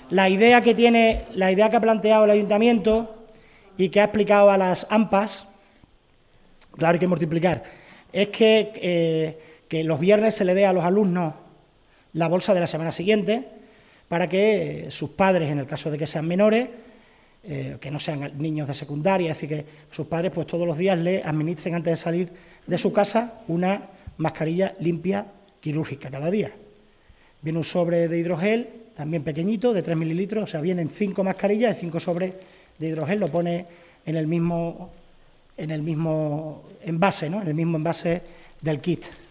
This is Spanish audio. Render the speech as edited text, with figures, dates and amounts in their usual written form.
La idea que ha planteado el ayuntamiento y que ha explicado a las AMPAs, claro, hay que multiplicar, es que los viernes se le dé a los alumnos la bolsa de la semana siguiente para que sus padres, en el caso de que sean menores, que no sean niños de secundaria, es decir, que sus padres pues todos los días le administren antes de salir de su casa una mascarilla limpia quirúrgica cada día. Viene un sobre de hidrogel, también pequeñito, de 3 mililitros, o sea, vienen 5 mascarillas y 5 sobres de hidrogel, lo pone en el mismo envase, ¿no?, en el mismo envase del kit.